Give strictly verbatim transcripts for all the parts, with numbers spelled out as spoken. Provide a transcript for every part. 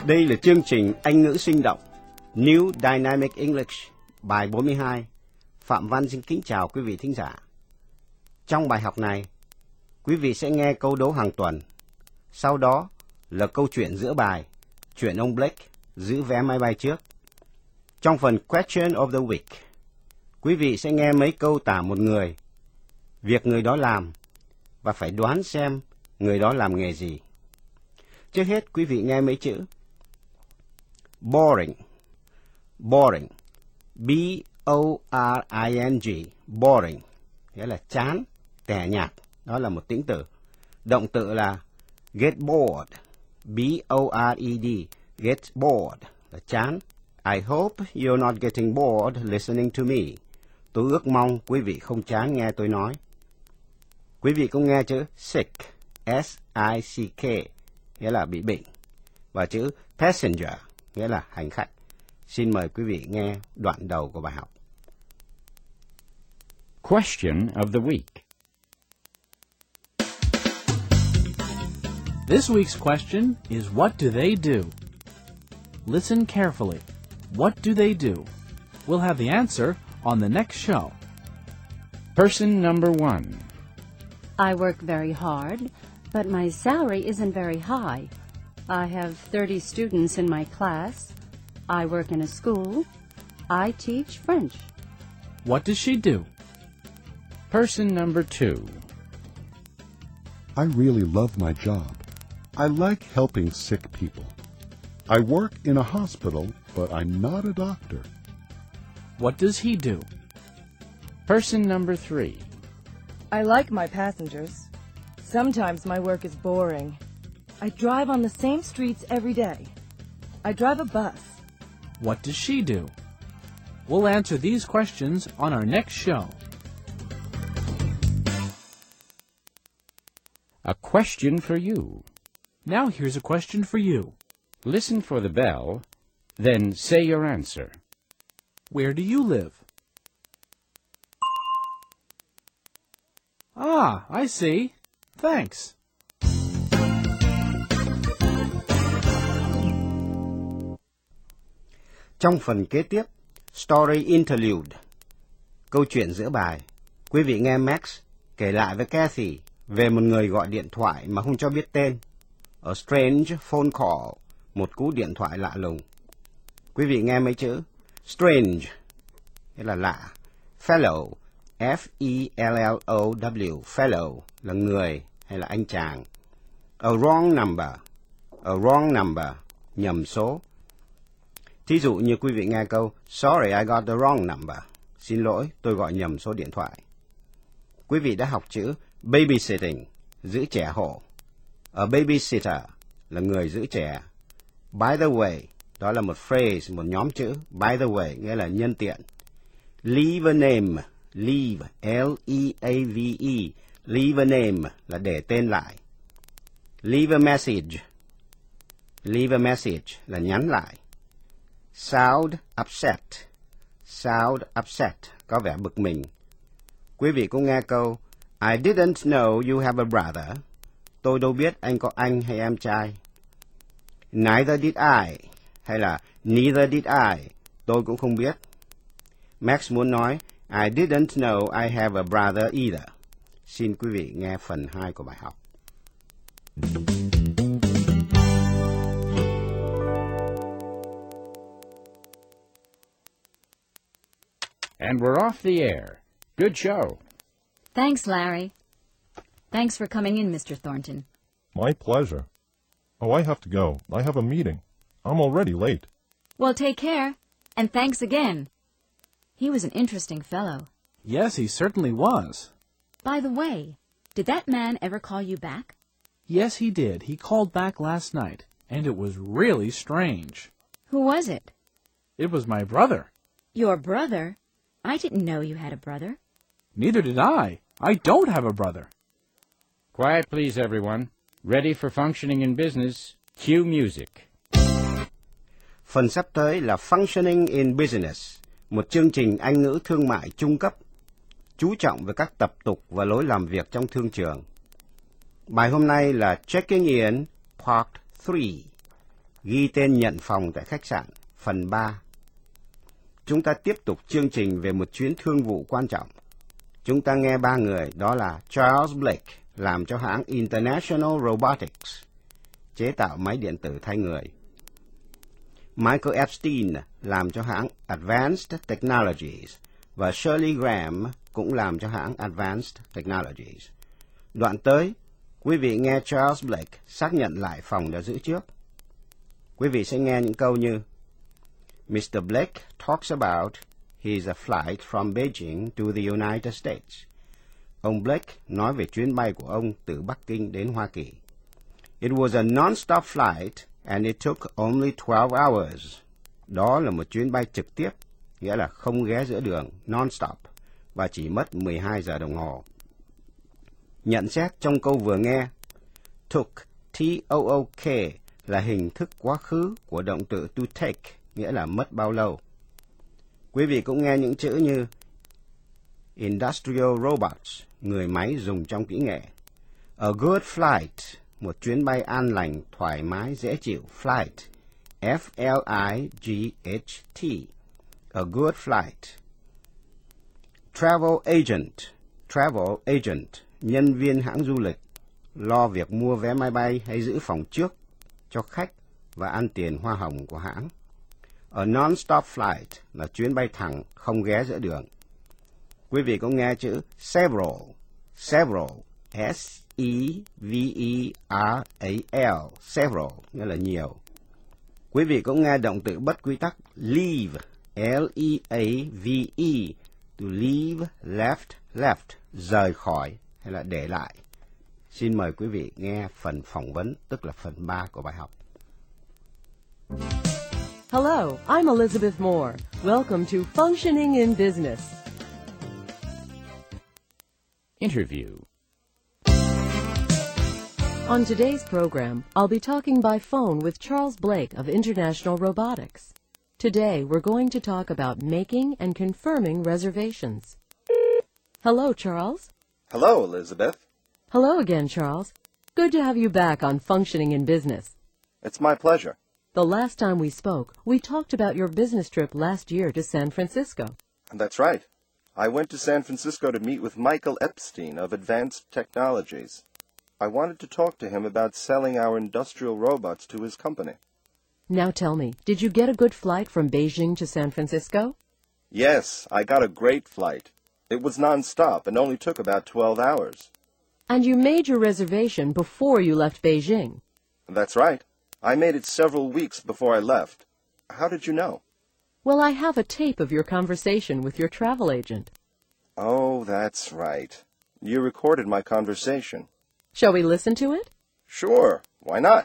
Đây là chương trình Anh ngữ sinh động New Dynamic English, bài bốn mươi hai. Phạm Văn xin kính chào quý vị thính giả. Trong bài học này, quý vị sẽ nghe câu đố hàng tuần. Sau đó là câu chuyện giữa bài, chuyện ông Blake giữ vé máy bay trước. Trong phần Question of the Week, quý vị sẽ nghe mấy câu tả một người, việc người đó làm, và phải đoán xem người đó làm nghề gì. Trước hết, quý vị nghe mấy chữ. Boring. Boring. B O R I N G. Boring. Nghĩa là chán, tẻ nhạt. Đó là một tính từ. Động từ là get bored. B O R E D. Get bored. Là chán. I hope you're not getting bored listening to me. Tôi ước mong quý vị không chán nghe tôi nói. Quý vị cũng nghe chữ sick. S I C K. Nghĩa là bị bệnh. Và chữ passenger. Nghĩa là hành khách. Xin mời quý vị nghe đoạn đầu của bài học. Question of the week. This week's question is, what do they do? Listen carefully. What do they do? We'll have the answer on the next show. Person number one. I work very hard, but my salary isn't very high. I have thirty students in my class. I work in a school. I teach French. What does she do? Person number two. I really love my job. I like helping sick people. I work in a hospital, but I'm not a doctor. What does he do? Person number three. I like my passengers. Sometimes my work is boring. I drive on the same streets every day. I drive a bus. What does she do? We'll answer these questions on our next show. A question for you. Now here's a question for you. Listen for the bell, then say your answer. Where do you live? Ah, I see. Thanks. Trong phần kế tiếp, Story Interlude, câu chuyện giữa bài, quý vị nghe Max kể lại với Kathy về một người gọi điện thoại mà không cho biết tên. A strange phone call, một cú điện thoại lạ lùng. Quý vị nghe mấy chữ strange, nghĩa là lạ. Fellow, F E L L O W, fellow là người hay là anh chàng. A wrong number, a wrong number, nhầm số. Thí dụ như quý vị nghe câu Sorry, I got the wrong number. Xin lỗi, tôi gọi nhầm số điện thoại. Quý vị đã học chữ babysitting, giữ trẻ hộ. A babysitter là người giữ trẻ. By the way, đó là một phrase, một nhóm chữ. By the way nghĩa là nhân tiện. Leave a name, leave, L E A V E, leave a name là để tên lại. Leave a message, leave a message là nhắn lại. Sound upset, sound upset, có vẻ bực mình. Quý vị cũng nghe câu I didn't know you have a brother. Tôi đâu biết anh có anh hay em trai. Neither did I, hay là neither did I, tôi cũng không biết. Max muốn nói I didn't know I have a brother either. Xin quý vị nghe phần hai của bài học. And we're off the air. Good show. Thanks, Larry. Thanks for coming in, Mister Thornton. My pleasure. Oh, I have to go. I have a meeting. I'm already late. Well, take care, and thanks again. He was an interesting fellow. Yes, he certainly was. By the way, did that man ever call you back? Yes, he did. He called back last night, and it was really strange. Who was it? It was my brother. Your brother? I didn't know you had a brother. Neither did I. I don't have a brother. Quiet, please, everyone. Ready for functioning in business. Cue music. Phần sắp tới là Functioning in Business, một chương trình Anh ngữ thương mại trung cấp, chú trọng về các tập tục và lối làm việc trong thương trường. Bài hôm nay là Checking In Part three, Ghi tên nhận phòng tại khách sạn, phần ba. Chúng ta tiếp tục chương trình về một chuyến thương vụ quan trọng. Chúng ta nghe ba người, đó là Charles Blake, làm cho hãng International Robotics, chế tạo máy điện tử thay người. Michael Epstein làm cho hãng Advanced Technologies, và Shirley Graham cũng làm cho hãng Advanced Technologies. Đoạn tới, quý vị nghe Charles Blake xác nhận lại phòng đã giữ trước. Quý vị sẽ nghe những câu như mister Blake talks about his flight from Beijing to the United States. Ông Blake nói về chuyến bay của ông từ Bắc Kinh đến Hoa Kỳ. It was a non-stop flight and it took only twelve hours. Đó là một chuyến bay trực tiếp, nghĩa là không ghé giữa đường, non-stop, và chỉ mất mười hai giờ đồng hồ. Nhận xét trong câu vừa nghe, took, T O O K, là hình thức quá khứ của động từ to take, nghĩa là mất bao lâu. Quý vị cũng nghe những chữ như industrial robots, người máy dùng trong kỹ nghệ. A good flight, một chuyến bay an lành, thoải mái, dễ chịu, flight, F L I G H T, a good flight. Travel agent, travel agent, nhân viên hãng du lịch, lo việc mua vé máy bay hay giữ phòng trước cho khách và ăn tiền hoa hồng của hãng. A non-stop flight là chuyến bay thẳng, không ghé giữa đường. Quý vị có nghe chữ several, several, S E V E R A L, several, nghĩa là nhiều. Quý vị cũng nghe động từ bất quy tắc leave, L E A V E, to leave, left, left, rời khỏi hay là để lại. Xin mời quý vị nghe phần phỏng vấn, tức là phần ba của bài học. Hello, I'm Elizabeth Moore. Welcome to Functioning in Business. Interview. On today's program, I'll be talking by phone with Charles Blake of International Robotics. Today, we're going to talk about making and confirming reservations. Hello, Charles. Hello, Elizabeth. Hello again, Charles. Good to have you back on Functioning in Business. It's my pleasure. The last time we spoke, we talked about your business trip last year to San Francisco. That's right. I went to San Francisco to meet with Michael Epstein of Advanced Technologies. I wanted to talk to him about selling our industrial robots to his company. Now tell me, did you get a good flight from Beijing to San Francisco? Yes, I got a great flight. It was non-stop and only took about twelve hours. And you made your reservation before you left Beijing? That's right. I made it several weeks before I left. How did you know? Well, I have a tape of your conversation with your travel agent. Oh, that's right. You recorded my conversation. Shall we listen to it? Sure, why not?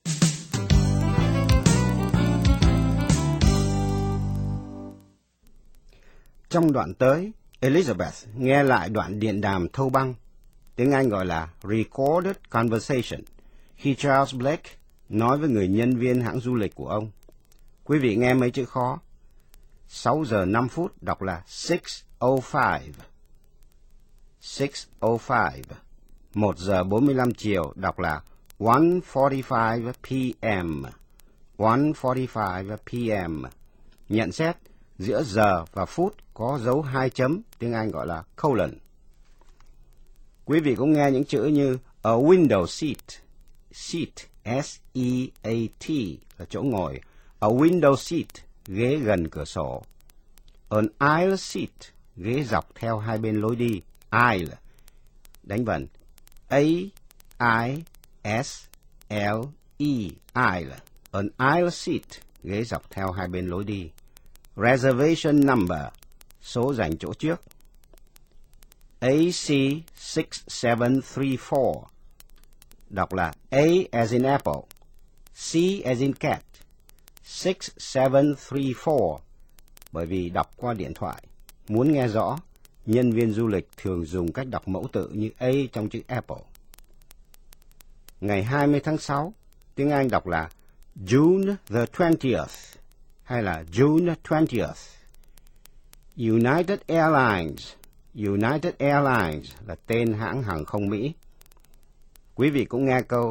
Trong đoạn tới, Elizabeth nghe lại đoạn điện đàm thâu băng, tiếng Anh gọi là recorded conversation, khi Charles Blake nói với người nhân viên hãng du lịch của ông. Quý vị nghe mấy chữ khó. sáu giờ năm phút đọc là six oh five. six oh five. một giờ bốn mươi lăm chiều đọc là one forty-five p m. one forty-five p m. Nhận xét, giữa giờ và phút có dấu hai chấm, tiếng Anh gọi là colon. Quý vị cũng nghe những chữ như a window seat. Seat, S E A T, là chỗ ngồi. A window seat, ghế gần cửa sổ. An aisle seat, ghế dọc theo hai bên lối đi. Aisle, đánh vần A I S L E, aisle. An aisle seat, ghế dọc theo hai bên lối đi. Reservation number, số dành chỗ trước. A C six seven three four, đọc là A as in apple, C as in cat, six seven three four, bởi vì đọc qua điện thoại. Muốn nghe rõ, nhân viên du lịch thường dùng cách đọc mẫu tự như A trong chữ apple. Ngày hai mươi tháng sáu, tiếng Anh đọc là June the twentieth hay là June twentieth. United Airlines, United Airlines là tên hãng hàng không Mỹ. Quý vị cũng nghe câu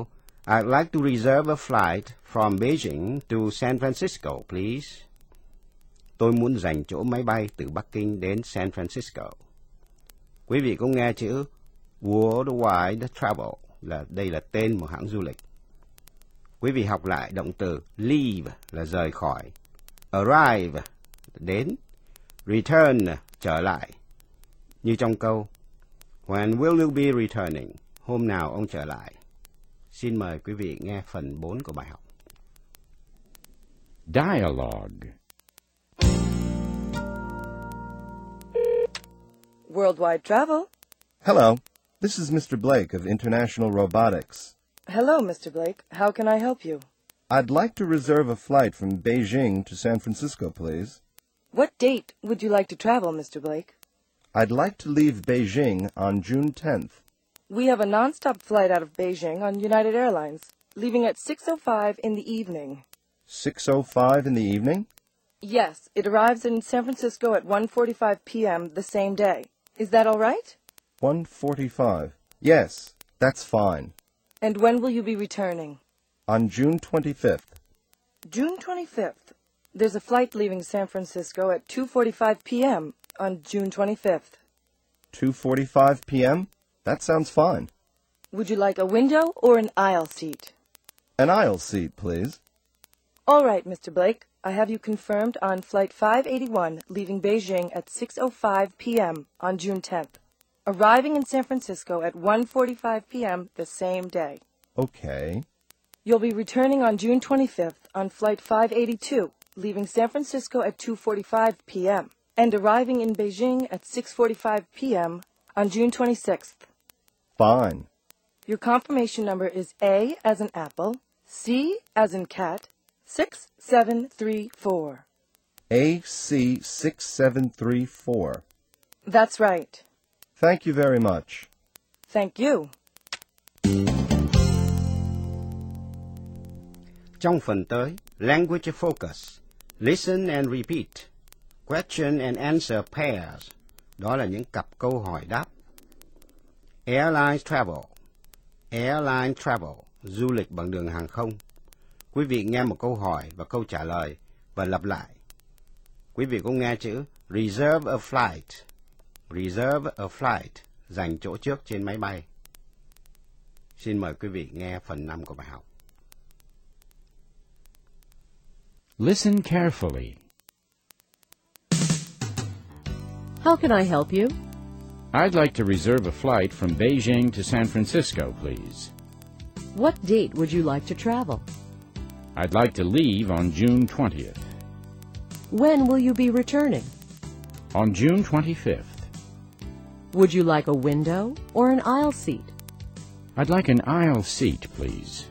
I'd like to reserve a flight from Beijing to San Francisco, please. Tôi muốn dành chỗ máy bay từ Bắc Kinh đến San Francisco. Quý vị có nghe chữ Worldwide Travel là đây là tên một hãng du lịch. Quý vị học lại động từ leave là rời khỏi, arrive đến, return trở lại. Như trong câu When will you be returning? Hôm nào ông trở lại? Xin mời quý vị nghe phần bốn của bài học. Dialogue. Worldwide Travel. Hello. This is Mister Blake of International Robotics. Hello, Mister Blake. How can I help you? I'd like to reserve a flight from Beijing to San Francisco, please. What date would you like to travel, Mister Blake? I'd like to leave Beijing on June tenth. We have a non-stop flight out of Beijing on United Airlines, leaving at six oh five in the evening. six oh five in the evening? Yes, it arrives in San Francisco at one forty-five p m the same day. Is that all right? one forty-five. Yes, that's fine. And when will you be returning? On June twenty-fifth. June twenty-fifth. There's a flight leaving San Francisco at two forty-five p m on June twenty-fifth. two forty-five p m? That sounds fine. Would you like a window or an aisle seat? An aisle seat, please. All right, Mister Blake. I have you confirmed on Flight five eighty-one, leaving Beijing at six oh five p m on June tenth, arriving in San Francisco at one forty-five p m the same day. Okay. You'll be returning on June twenty-fifth on Flight five eighty-two, leaving San Francisco at two forty-five p m and arriving in Beijing at six forty-five p m on June twenty-sixth. Fine. Your confirmation number is A as in apple, C as in cat, six seven three four. A C six seven three four. That's right. Thank you very much. Thank you. Trong phần tới, Language Focus, Listen and Repeat, Question and Answer Pairs, đó là những cặp câu hỏi đáp. Airline Travel, Airline Travel, du lịch bằng đường hàng không. Quý vị nghe một câu hỏi và câu trả lời và lặp lại. Quý vị có nghe chữ Reserve a flight, Reserve a flight, dành chỗ trước trên máy bay. Xin mời quý vị nghe phần năm của bài học. Listen carefully. How can I help you? I'd like to reserve a flight from Beijing to San Francisco, please. What date would you like to travel? I'd like to leave on June twentieth. When will you be returning? On June twenty-fifth. Would you like a window or an aisle seat? I'd like an aisle seat, please.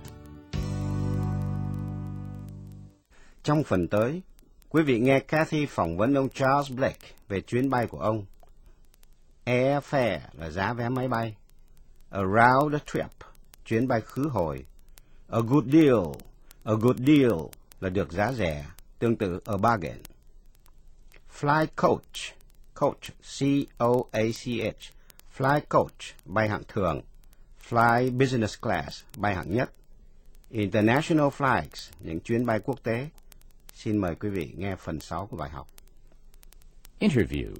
Trong phần tới, quý vị nghe Kathy phỏng vấn ông Charles Blake về chuyến bay của ông. Airfare là giá vé máy bay. Around the trip, chuyến bay khứ hồi. A good deal, a good deal là được giá rẻ, tương tự a bargain. Fly coach, coach, C O A C H, fly coach, bay hạng thường. Fly business class, bay hạng nhất. International flights, những chuyến bay quốc tế. Xin mời quý vị nghe phần sáu của bài học. Interview.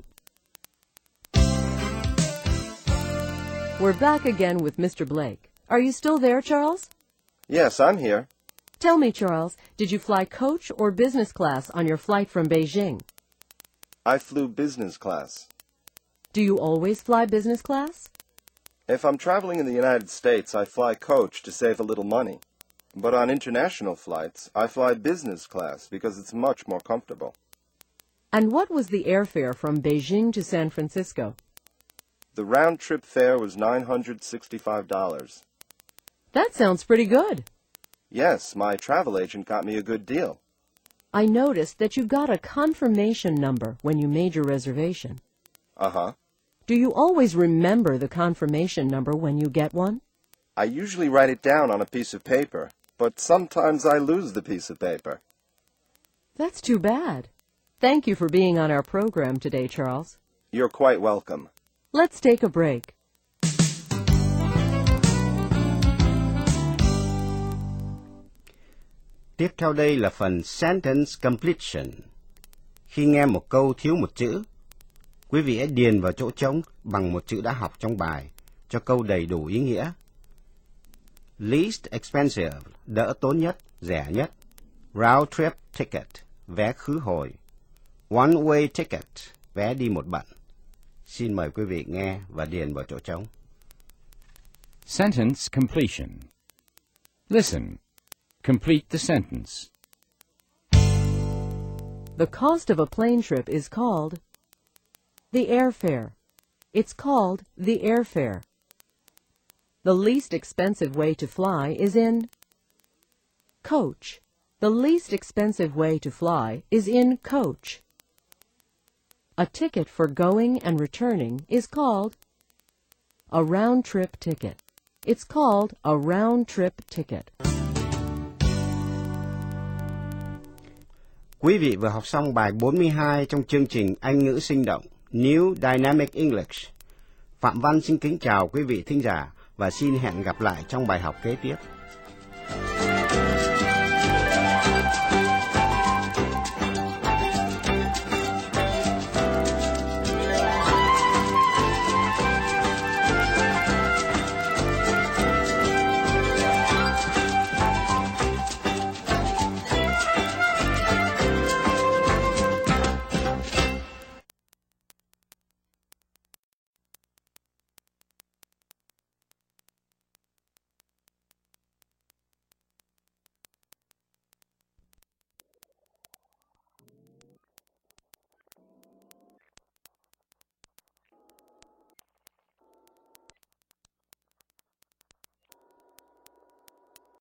We're back again with Mister Blake. Are you still there, Charles? Yes, I'm here. Tell me, Charles, did you fly coach or business class on your flight from Beijing? I flew business class. Do you always fly business class? If I'm traveling in the United States, I fly coach to save a little money. But on international flights, I fly business class because it's much more comfortable. And what was the airfare from Beijing to San Francisco? The round-trip fare was nine hundred sixty-five dollars. That sounds pretty good. Yes, my travel agent got me a good deal. I noticed that you got a confirmation number when you made your reservation. Uh-huh. Do you always remember the confirmation number when you get one? I usually write it down on a piece of paper, but sometimes I lose the piece of paper. That's too bad. Thank you for being on our program today, Charles. You're quite welcome. Let's take a break. Tiếp theo đây là phần sentence completion. Khi nghe một câu thiếu một chữ, quý vị hãy điền vào chỗ trống bằng một chữ đã học trong bài cho câu đầy đủ ý nghĩa. Least expensive, đỡ tốn nhất, rẻ nhất. Round trip ticket, vé khứ hồi. One way ticket, vé đi một bận. Xin mời quý vị nghe và điền vào chỗ trống. Sentence completion. Listen. Complete the sentence. The cost of a plane trip is called the airfare. It's called the airfare. The least expensive way to fly is in coach. The least expensive way to fly is in coach. A ticket for going and returning is called a round-trip ticket. It's called a round-trip ticket. Quý vị vừa học xong bài bốn mươi hai trong chương trình Anh ngữ sinh động New Dynamic English. Phạm Văn xin kính chào quý vị thính giả và xin hẹn gặp lại trong bài học kế tiếp.